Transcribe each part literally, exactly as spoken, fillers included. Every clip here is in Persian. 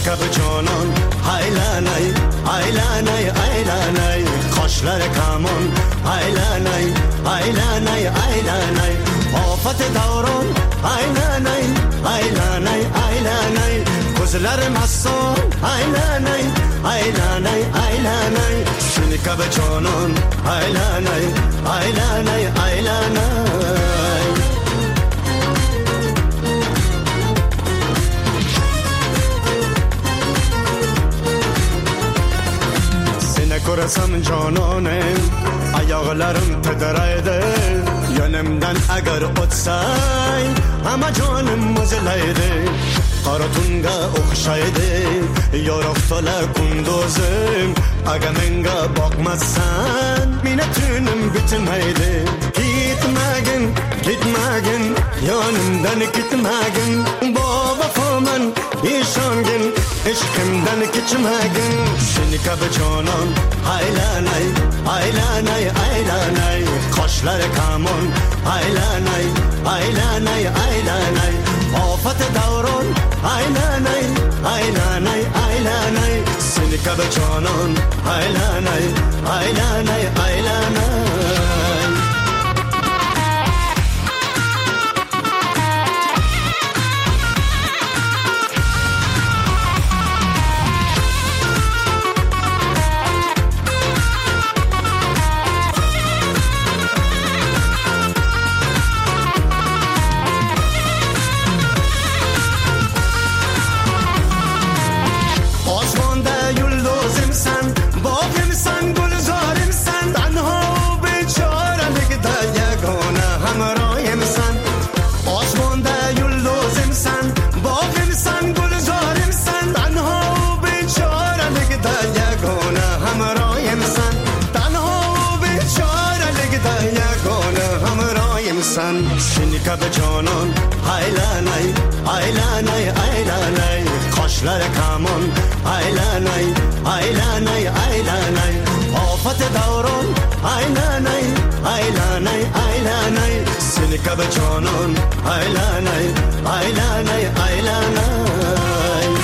Şinikab canan haylanay haylanay haylanay Kaşlar kaman haylanay haylanay haylanay Afat davran haylanay haylanay haylanay Gözler masson haylanay haylanay haylanay Şinikab canan haylanay haylanay haylanay Korasam cananem ayaklarım titreydi Yönümden eğer ötsay ama canım mızılaydı Kara tunga okşaydı yoruktola kunduzum Aga menga bakmazsan minnetünüm bitmeydi Gitmegin gitmegin yanımdan gitmegin Baba faman işangin Eşkimden geçmegin Şinikab canan haylanay haylanay haylanay Kaşlar kaman haylanay haylanay haylanay Afat davran haylanay haylanay haylanay Şinikab canan haylanay haylanay haylanay Şinikab canan haylanay haylanay haylanay Kaşlar kaman haylanay haylanay haylanay Afat davran haylanay haylanay haylanay Şinikab canan haylanay haylanay haylanay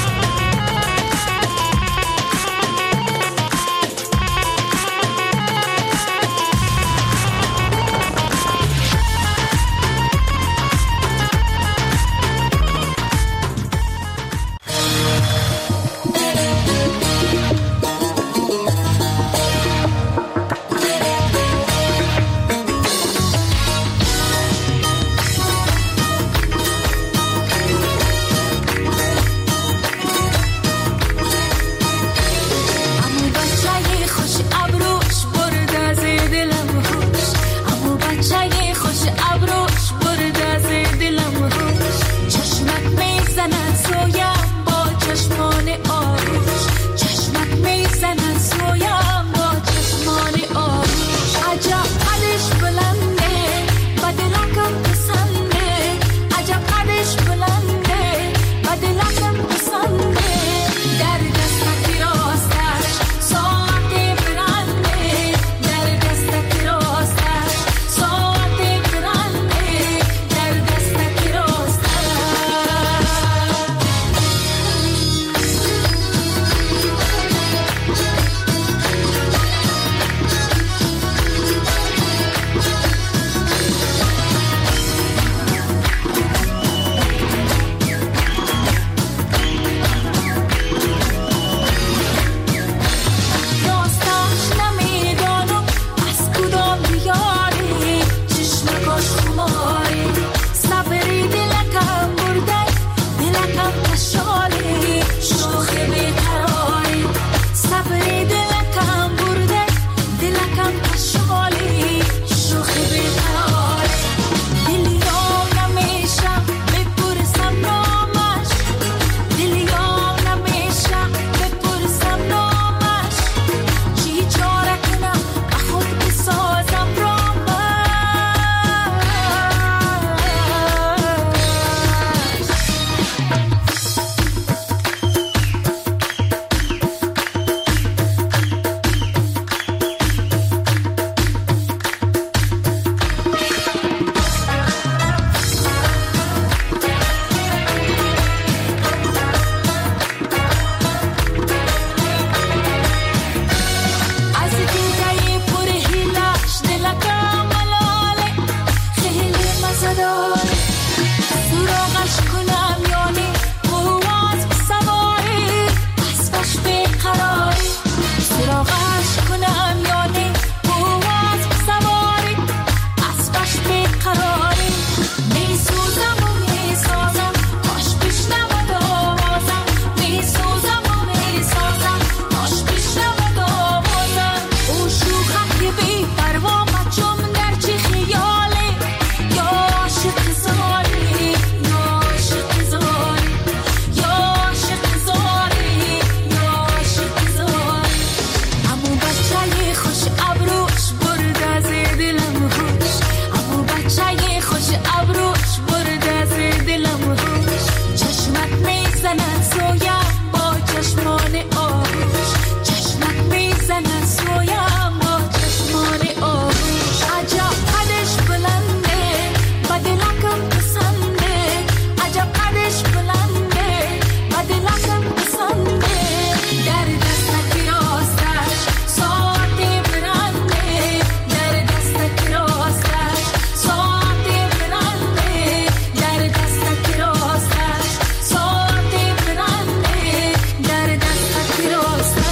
میزنن سویم با چشمان آغوش، چشمک میزنن سویم با چشمان آغوش. عجب قدش بلنده و دلکم پسنده، عجب قدش بلنده و دلکم پسنده. در دستک راستش ساعتی برنده، در دستک راستش ساعتی برنده، در دستک راستش ساعتی برنده، در دستک راستش.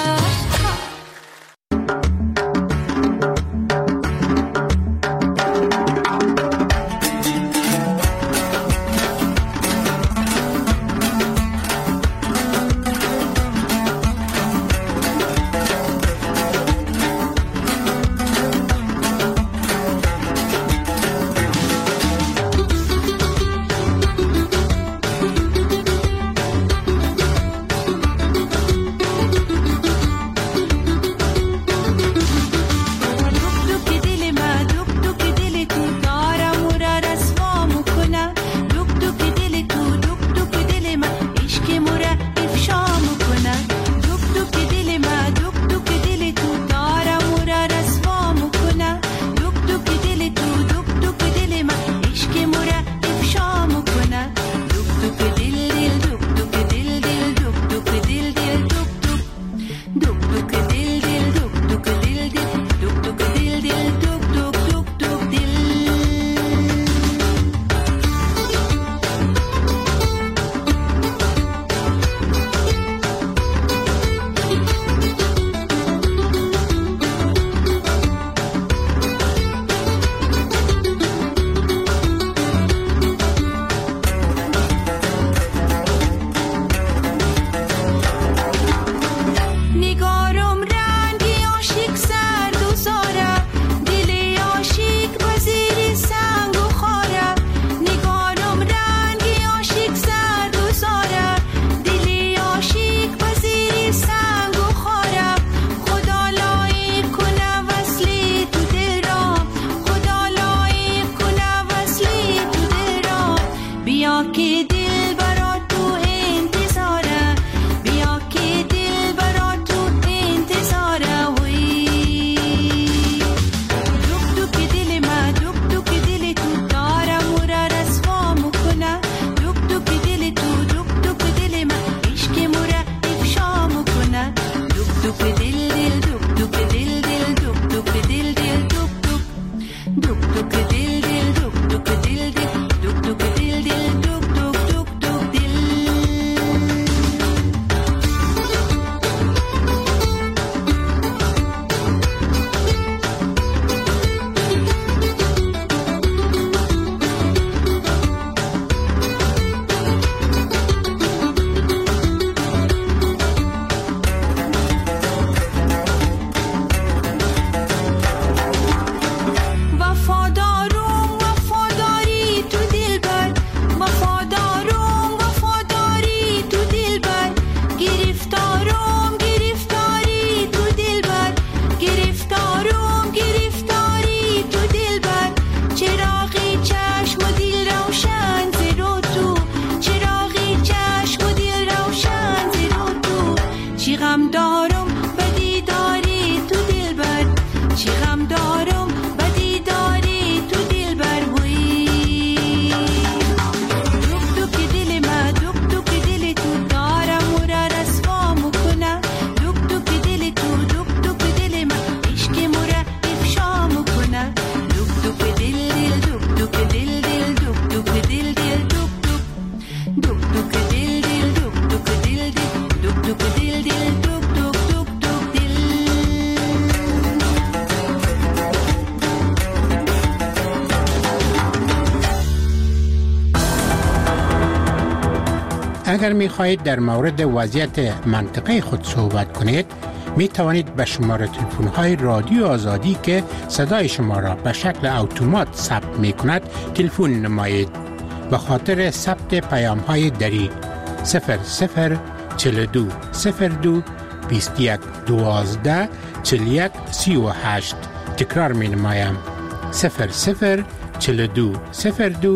اگر می خواهید در مورد وضعیت منطقه خود صحبت کنید، می توانید به شماره تلفن های رادیو آزادی که صدای شما را به شکل اتومات ثبت می کند تلفن نمایید. به خاطر ثبت پیام های دری صفر صفر چهل و دو صفر دو بیست و یک دوازده چهل و یک سی و هشت. تکرار می نمایم صفر صفر چهل و دو صفر دو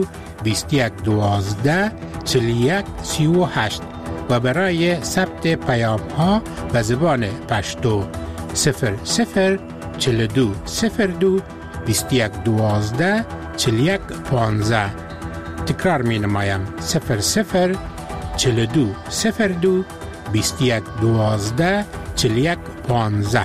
بیست و یک دوازده چهل و یک سی و هشت و برای ثبت پیام ها به زبان پشتو صفر صفر چهل و دو صفر دو بیست و یک دوازده چهل و یک پانزده. تکرار می نمایم صفر صفر چهل و دو صفر دو بیست و یک دوازده چهل و یک پانزده.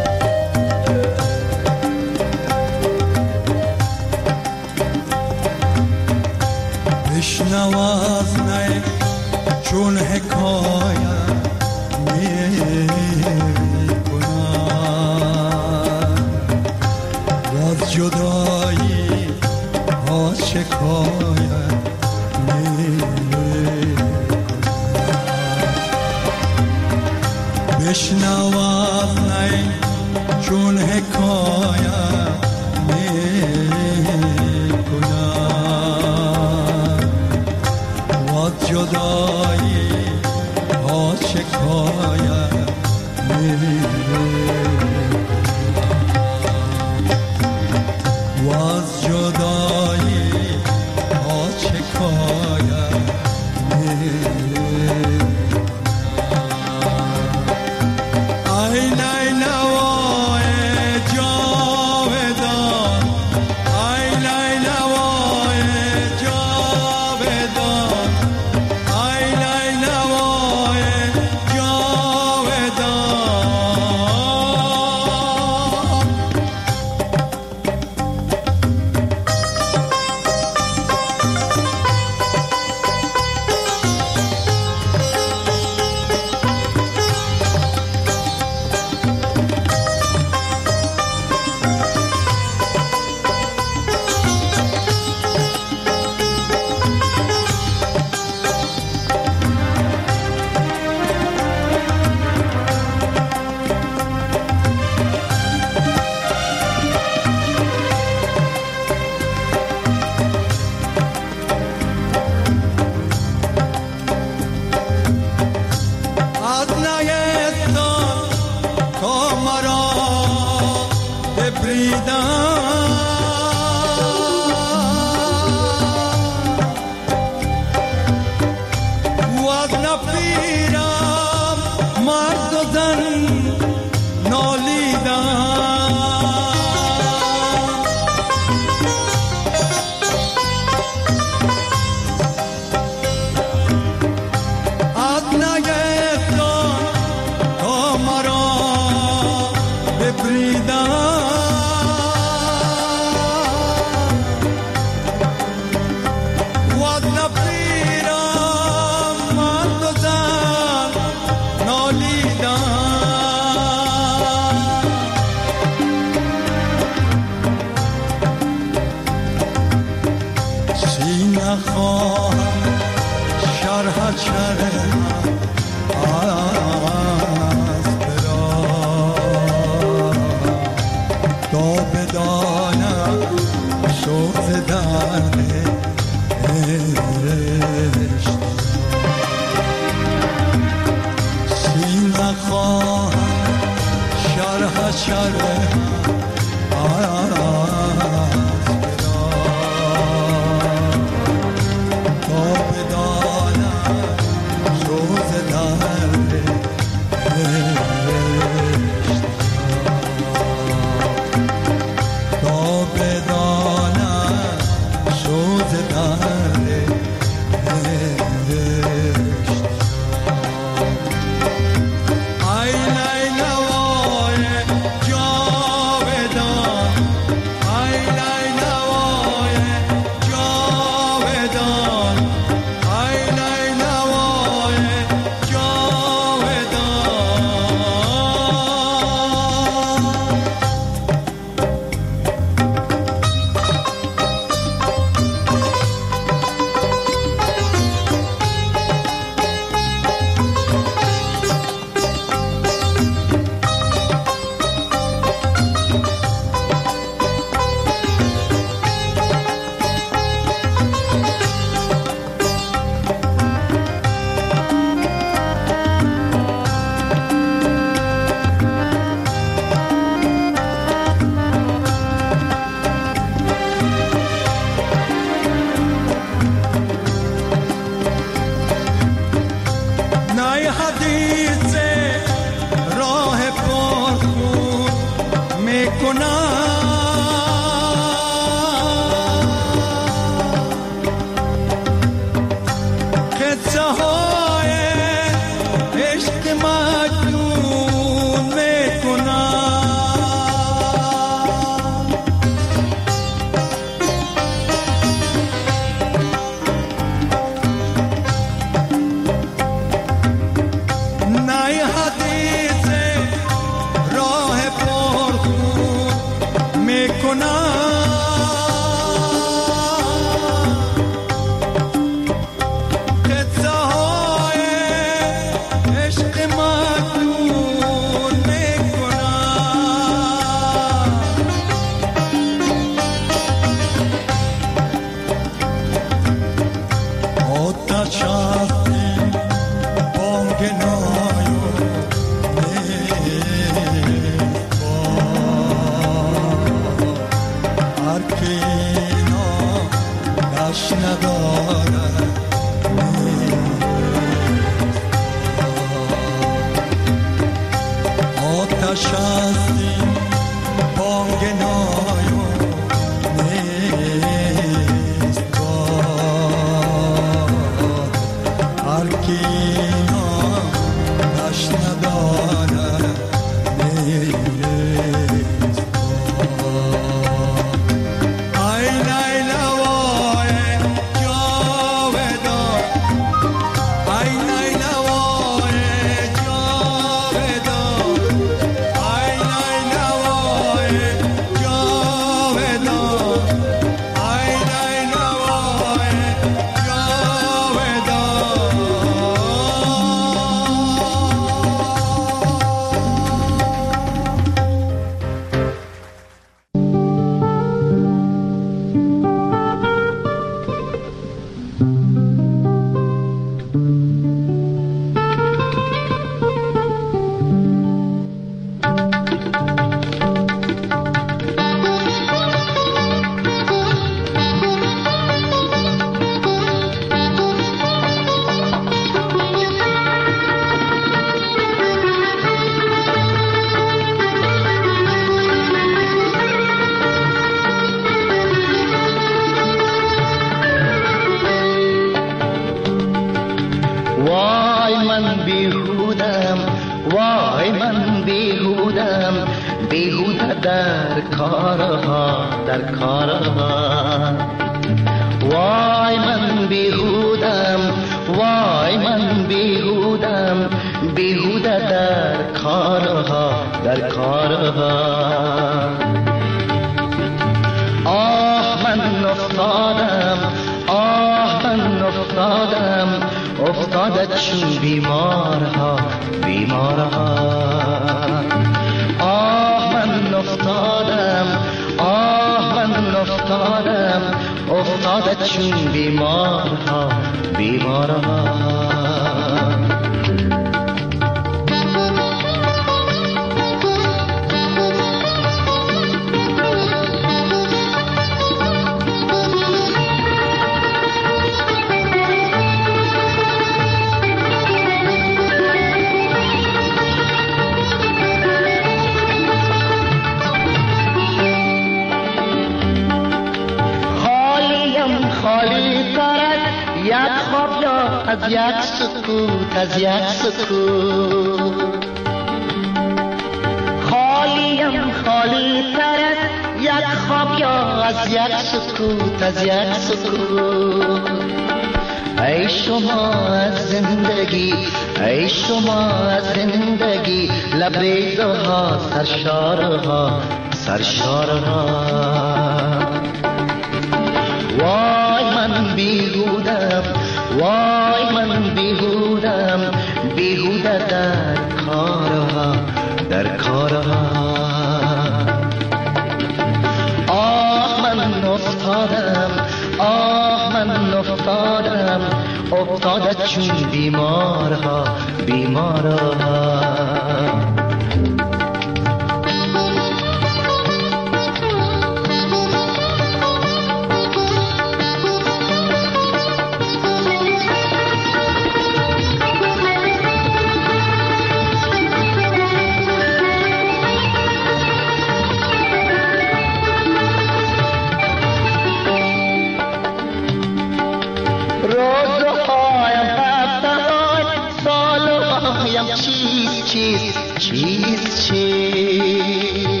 چیست چیست چیست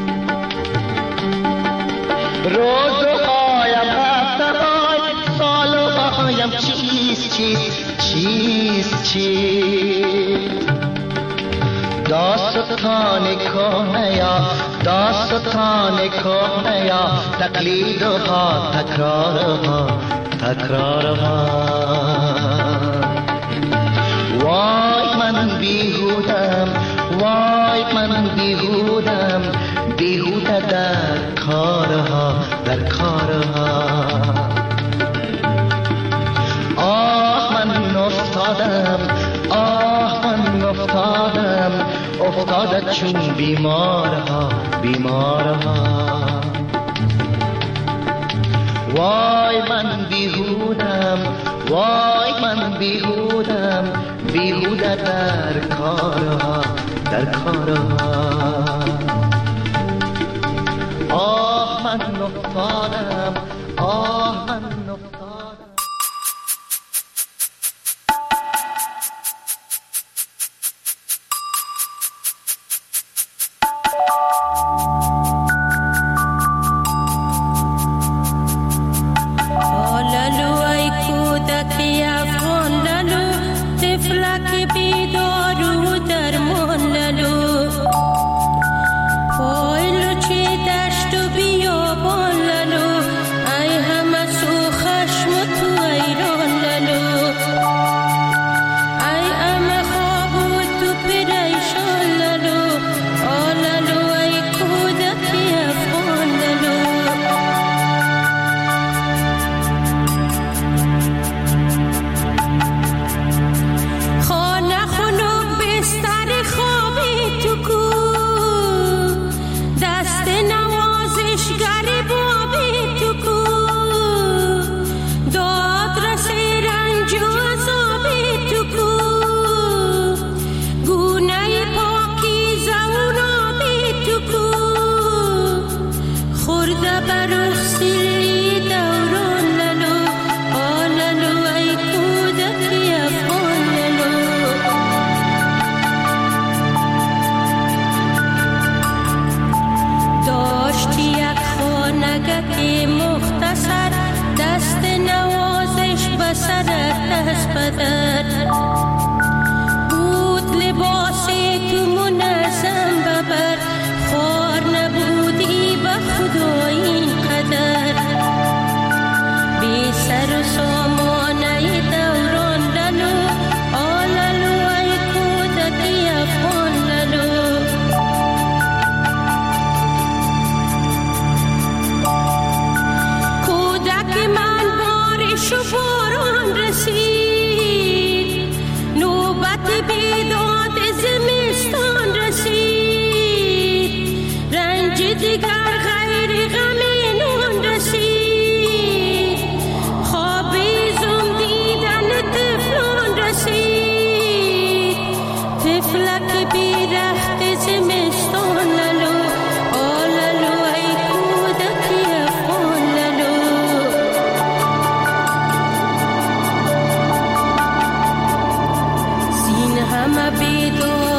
روزهایم هفته‌های سالهایم چیست چیست چیست چیست داستان کهنه یا داستان کهنه یا تقلیدها تکرارها تکرارها وای من بیهودم وای من بیهودم بیهوده در کارها در کارها آه من افتادم آه من افتادم افتاده چون بیمارها بیمارها وای من بیهودم وای من بیهودم بیهوده در کارها در کارها آه من افتادم آه من افتادم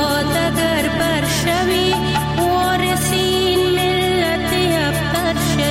شوی وارثین ملت ابتر شوی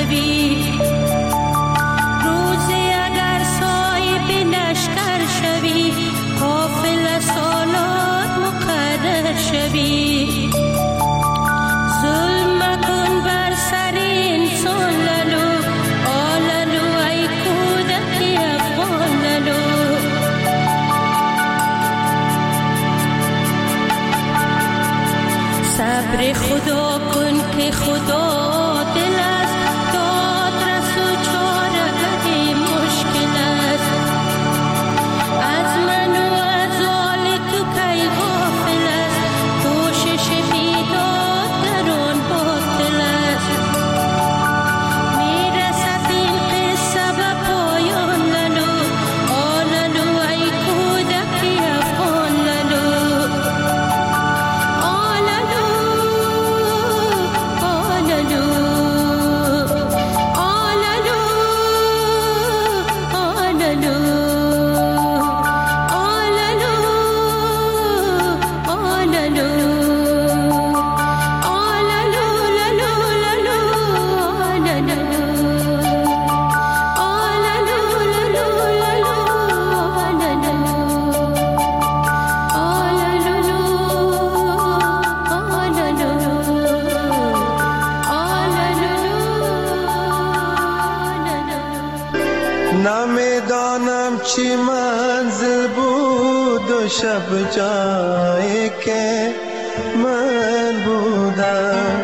چی منزل بود و شب جایی که من بودم،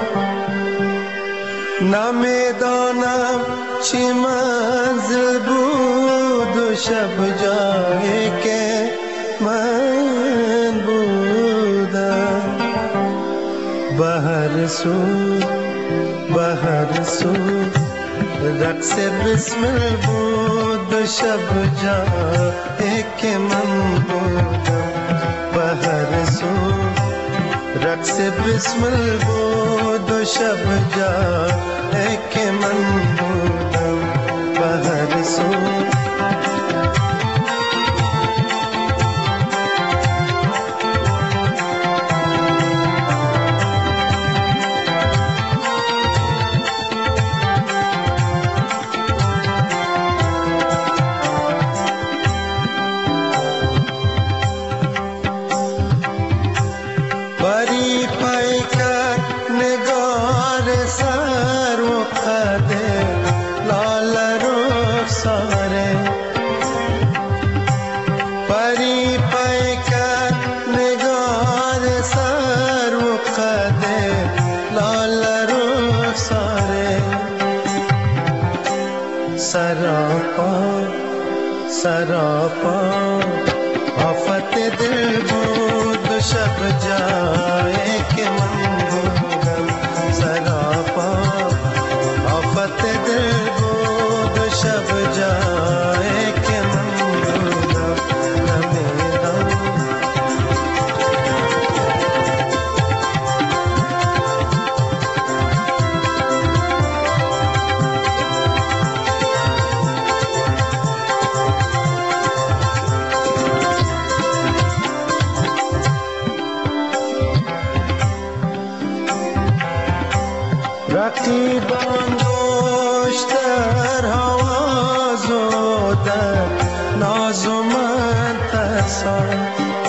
نمیدانم چی منزل بود و شب جایی که من بودم. به هر سو به هر سو رقص بسمل بود و شب جایی که من بودم. به هر سو رقص بسمل بود و شب جایی که من بودم. به هر سو سراپا آفت دل بود و شب جایی که من بودم. سراپا آفت دل بود و شب جایی که من بودم. نمیدانم رقیبان گوش در حواز و در ناز و من ترسان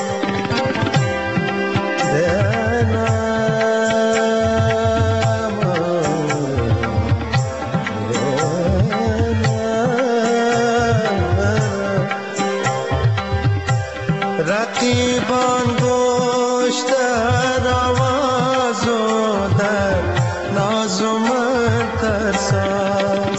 رقیبان گوش در حواز و در ناز و من ترسان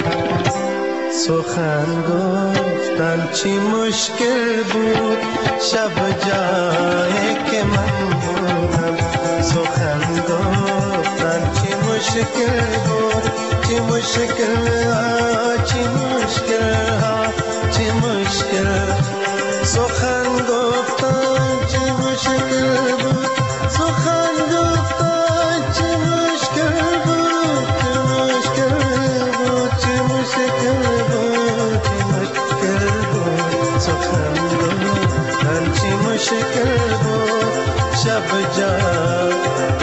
سخن گفتن چی مشکل بود شب جایی که من بودم. سخن گفتن چی مشکل بود چی مشکل ها چی مشکل ها چی مشکل. سخن گفتن چی مشکل بود سخن گفتن چی مشکل بود چی مشکل بود چی مشکل بود چی مشکل بود. سخن گفتن چی مشکل بود شب جا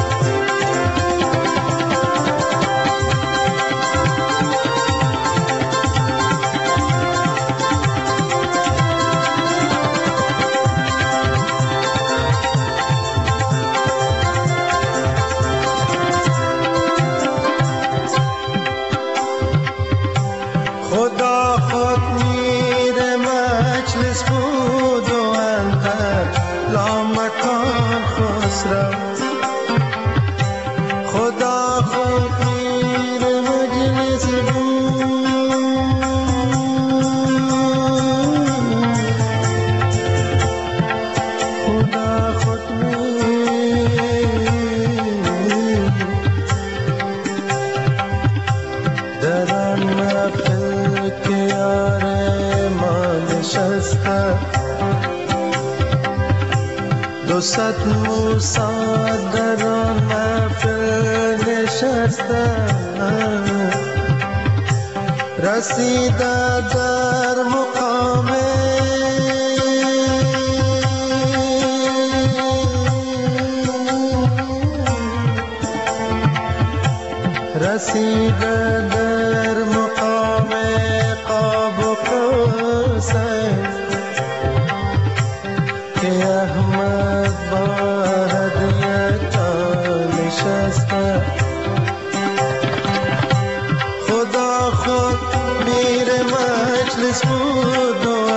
خدا خود میر مجلس بود و اندر لامکان خسرو. خدا خود میر مجلس بود خدا خود میر در آن محفل که یار ما نشسته دو صد موسی در آن محفل نشسته رسیده در مقام رسیده در مقام قاب و قوسین که احمد با هدیه نشسته. خدا خود میر مجلس بود و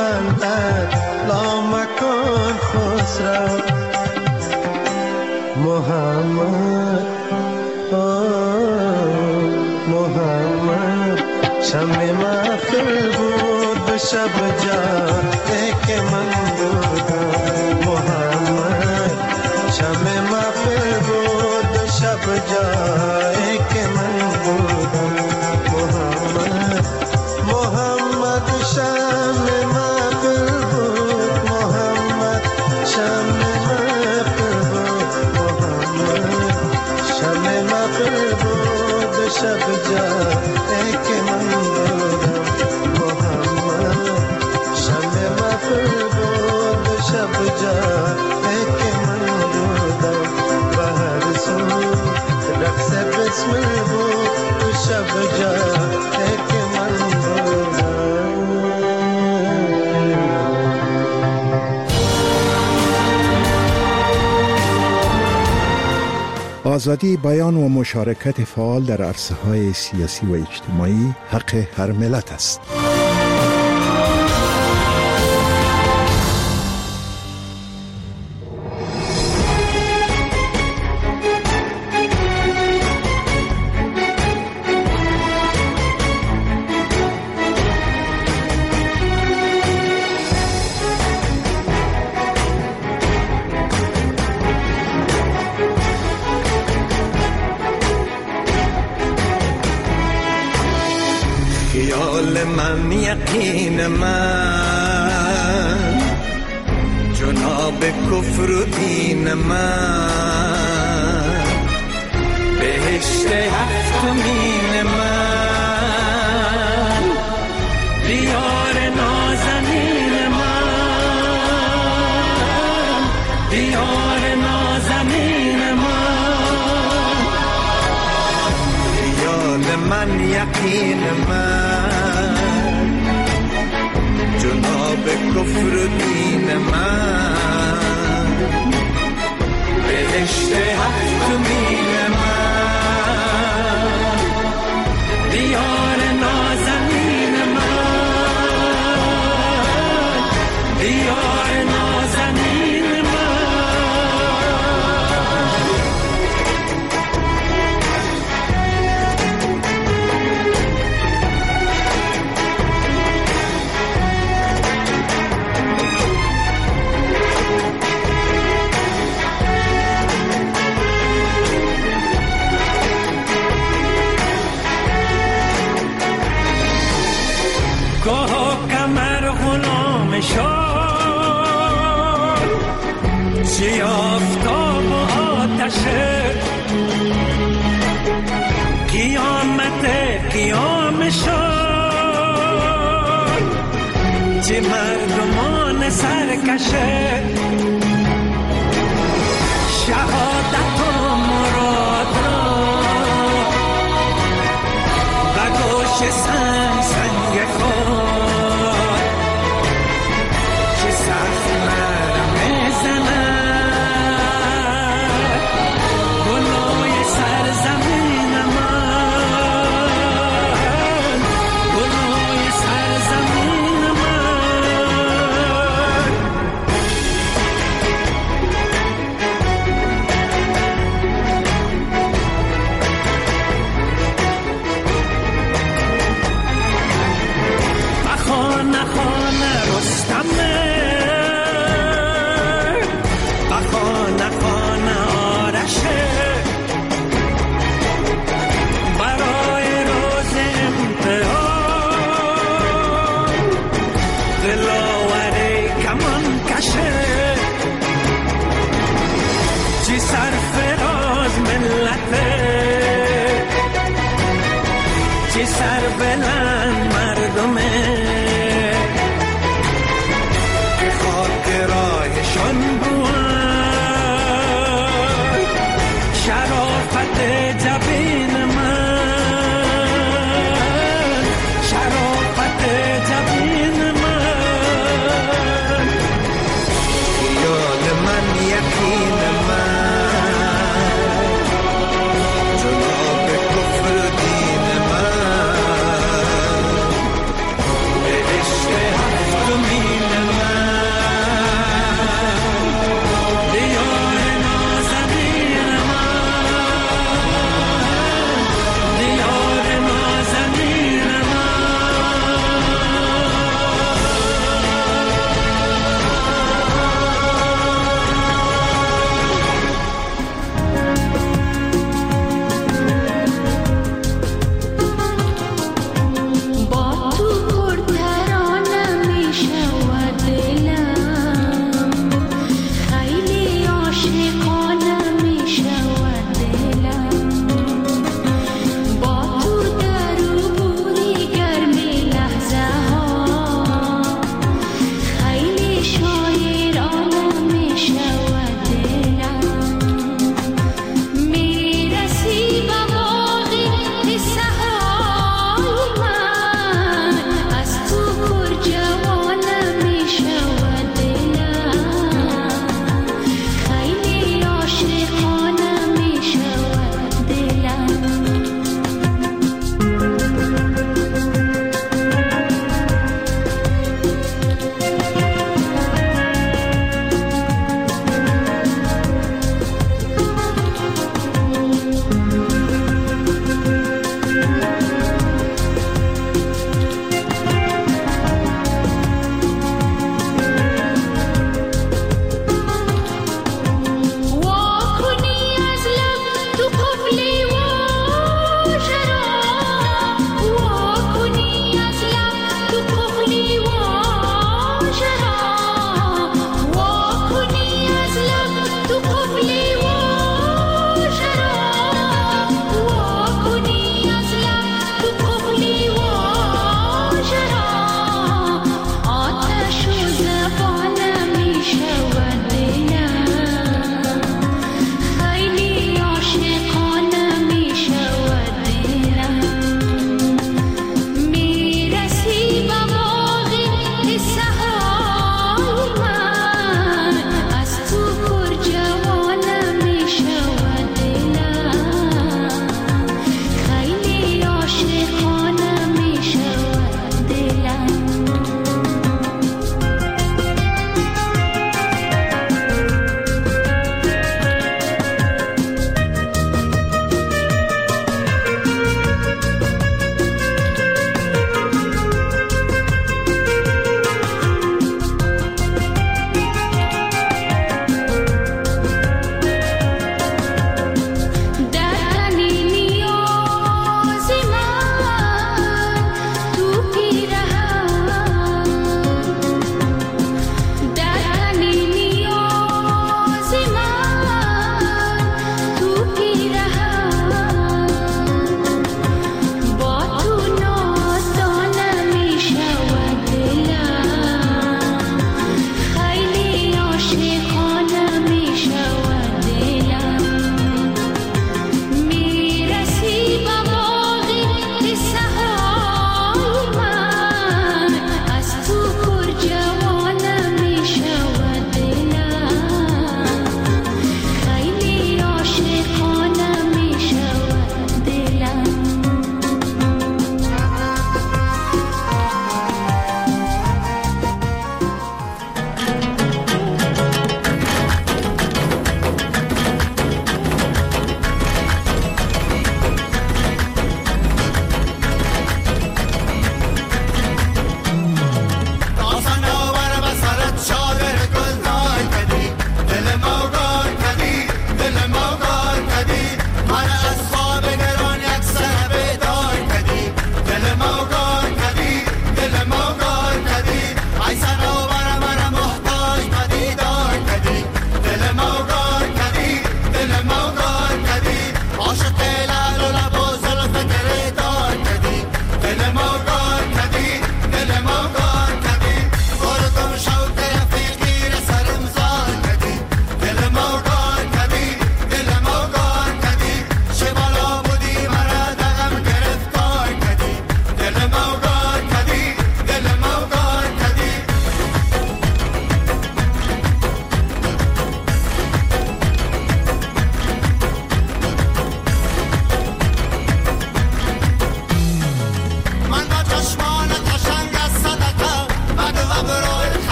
شمع محفل بود به شب جاده که من بودم محمد. شمع محفل بود به شب جاده که من بودم محمد. محمد شمع محفل بود محمد. شمع محفل بود محمد. شمع محفل بود به شب جاده که من بودم محمد. شمع محفل بود به شب جاده که من بودم. و هر سو رقص بسمل بود به شب جاده که من بودم. آزادی بیان و مشارکت فعال در عرصه‌های سیاسی و اجتماعی حق هر ملت است. خیال من یقین من جناب کفر و دین من بهشت هفتمین من دیار نازنین من دیار نازنین من خیال من یقین من جناب کفر و دین من بهشت هفتمین من دیار نازنین من دیار نازنین من گاه کمر غلام شد چی آفتاب و آتشه قیامت قیام شد چی مردمان سرکشه شهادت و مراد را و گوش سنگ سنگ خود که سخت مرمه زند گلوی سرزمین من گلوی سرزمین من خانه خانه رستمه و خانه خانه آرشه برای روز امتحان دلاور کمان کشه چی سرفراز ملته چی سربلند مردمه که خاک راهشان بود شرافت جبین من شرافت جبین من خیال من یقین من جناب کفر دین من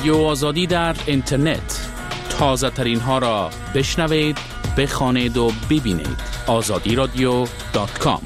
رادیو آزادی در اینترنت. تازه ترین ها را بشنوید، بخوانید و ببینید. آزادی رادیو دات کام.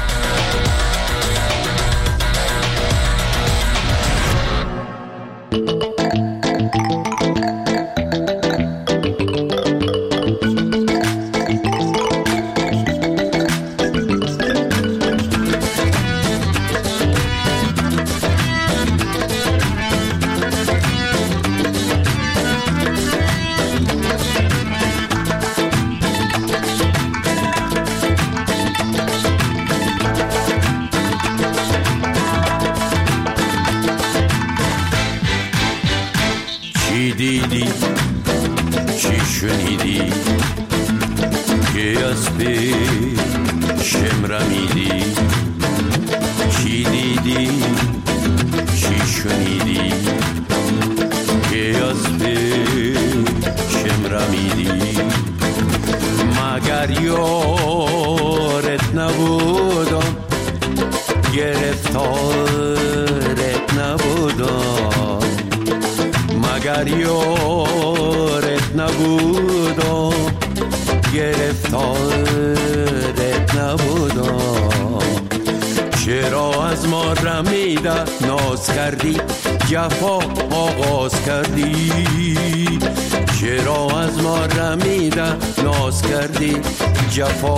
جفا آغاز کردی، چرا از ما رمیدن ناز کردی، جفا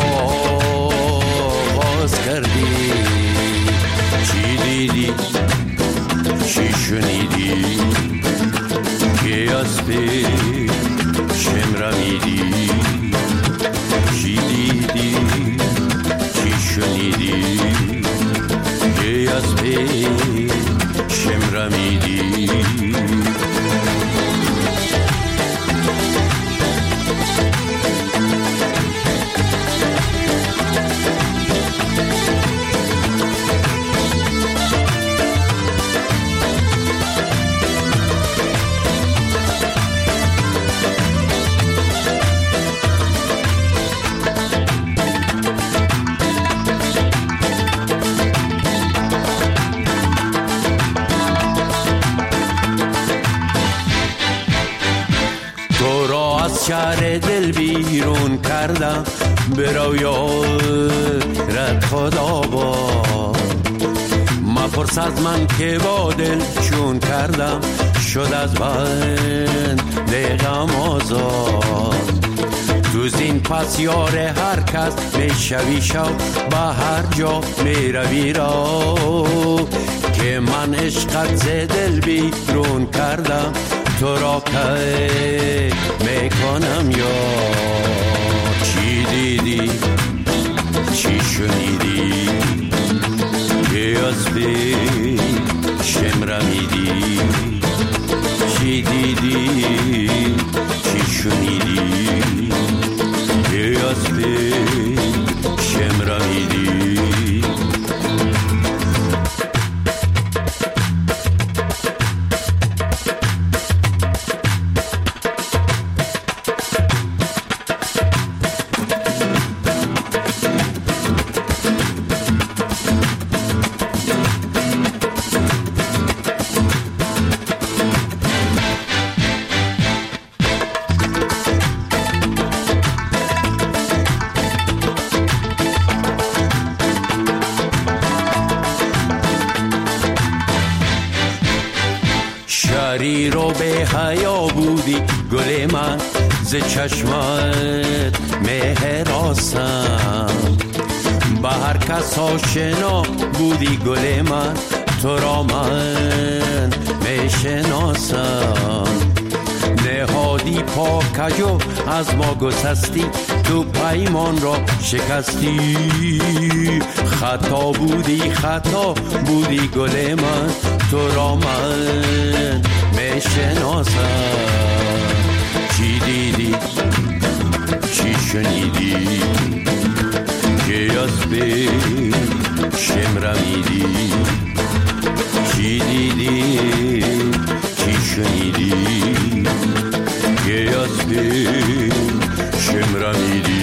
آغاز کردی. چی دیدی چی شنیدی که از پیشم رمیدی، چی دیدی چی شنیدی که از پیشم رمیدی. شهر دل بیرون کردم، به رویات خدا با مپرس از من که با دل چون کردم، شد از بند غم آزاد. تو زین پس یار هر کس میشوی شو، به هر جا میروی را که من عشقت ز دل بیرون کردم، تو را که میکنم یا چی دیدی چی شنیدی که از پیشم رمیدی، چی دیدی چی شنیدی که از پیشم رمیدی. شری رو به حیا بودی گل من، ز چشمت مهراسم، به هر کس آشنا بودی گل من، تو را من میشناسم. نهادی پاکجو از ما گسستی، تو پیمان را شکستی، خطا بودی خطا بودی گل من، تو را من میشناسم. چی دیدی چی شنیدی که از پیشم رمیدی، چی دیدی چی شنیدی که از پیشم رمیدی.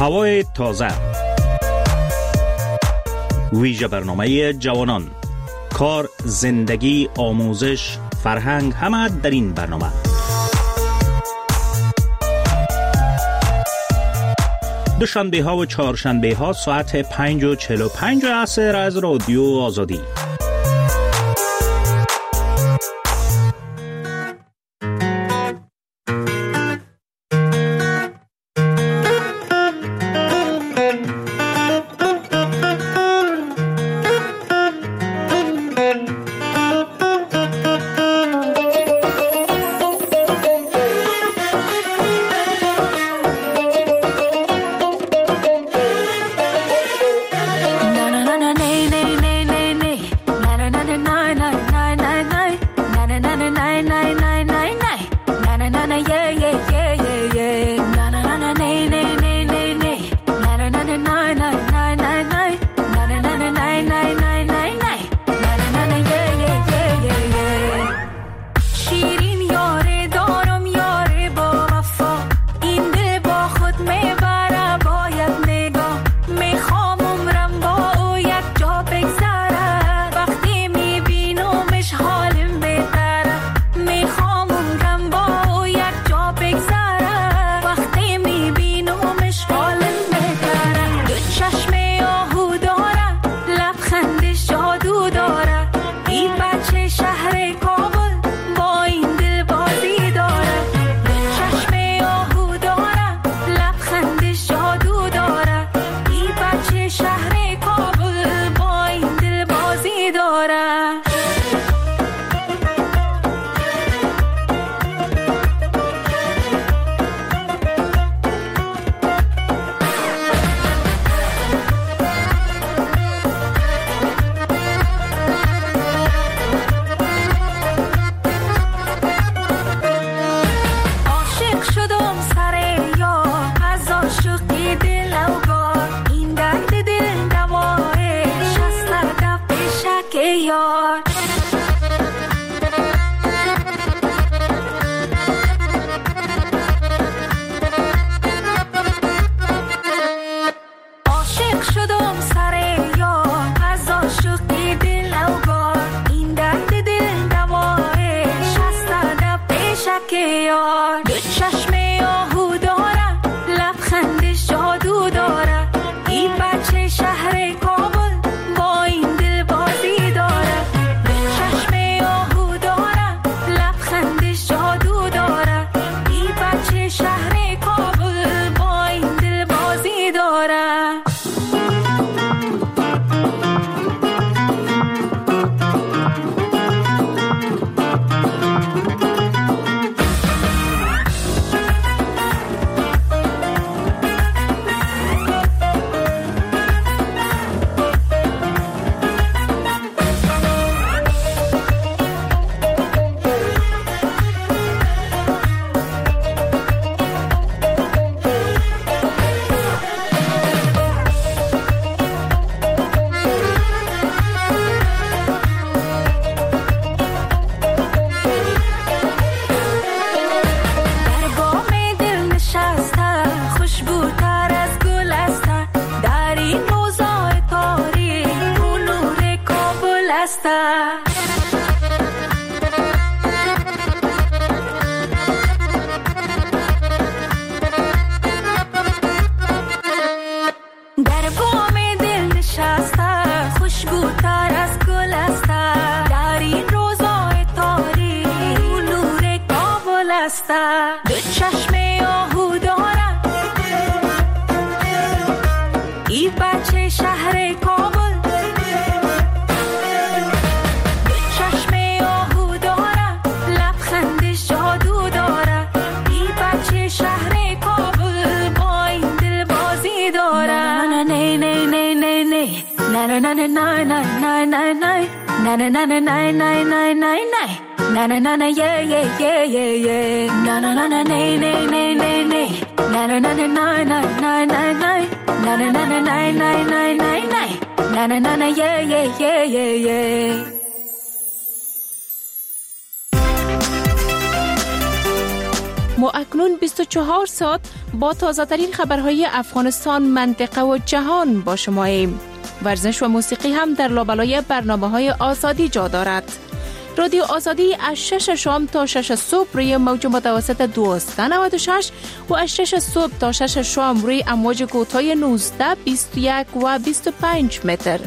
هوای تازه، ویژه برنامه جوانان، کار، زندگی، آموزش، فرهنگ، همه در این برنامه. دوشنبه ها و چهارشنبه ها ساعت پنج و چهل و پنج عصر از رادیو آزادی. ما اکنون بیست و چهار ساعت با تازه ترین خبرهای افغانستان، منطقه و جهان با شماییم. ورزش و موسیقی هم در لابلای برنامه‌های آزادی جا دارد. رادیو آزادی از شش شام تا شش صبح روی موج متوسط دویست و نود و شش و از شش صبح تا شش شام روی امواج کوتاه نوزده، بیست و یک و بیست و پنج متر.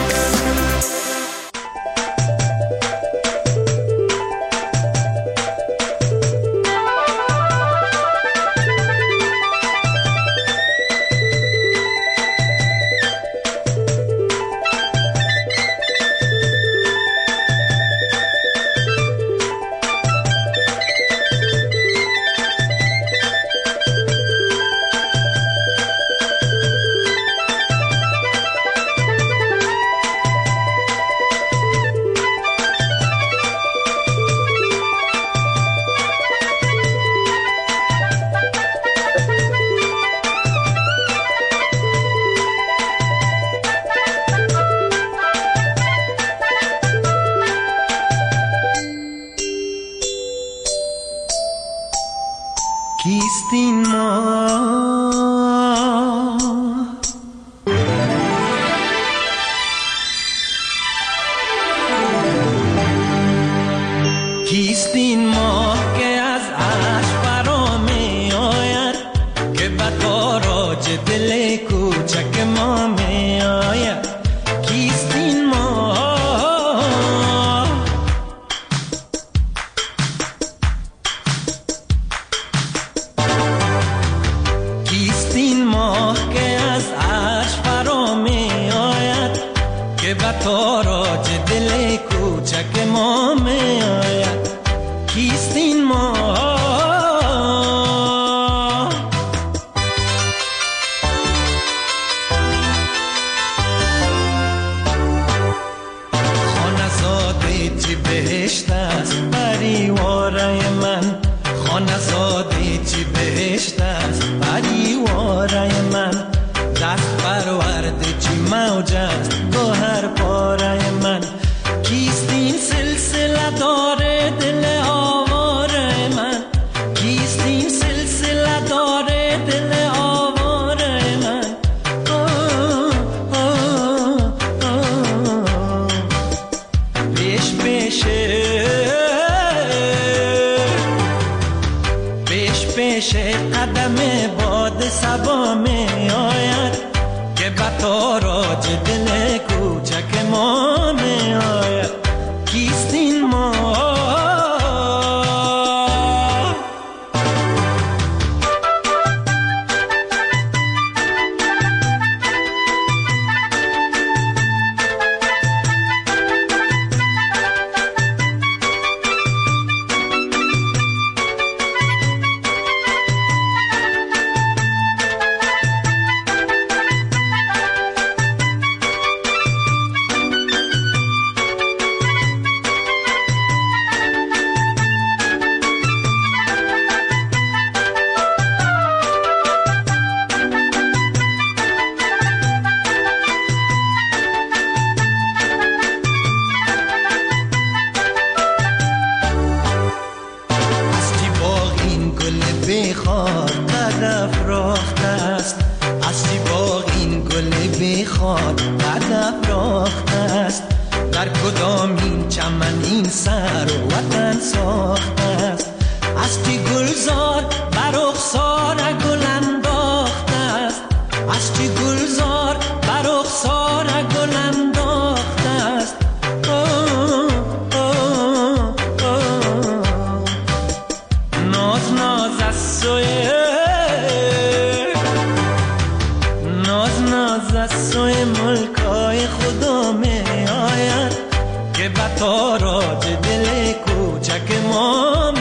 کیستین ما کیستین ما که از عرش فرا می آید، که به تاراج دل کوچک ما می آید. کیستین ما تاراج دل کوچک ما می آید. کیستین ما خانزاده چی بهشت است پریواره من، خانزاده چی بهشت است پریواره من. دست پرورده چی موج است گوهر پاره من. کیستین سلسله داره دل آواره من، کیستین سلسله داره دل آواره من. آه آه آه پیش پیشه پیش پیشه قدم باد صبا می آید، که به تاراج دل کوچک ما می آید. کیستین ما در کدام این چمن این سر وطن ساخته است. از چی گلزار بر رخسار گل انداخته است، از چی گلزار بر رخسار گل انداخته است. آه آه آه ناز ناز از سوی ناز ناز از سوی ملکای خدا می آید، که به تاراج دل کوچک ما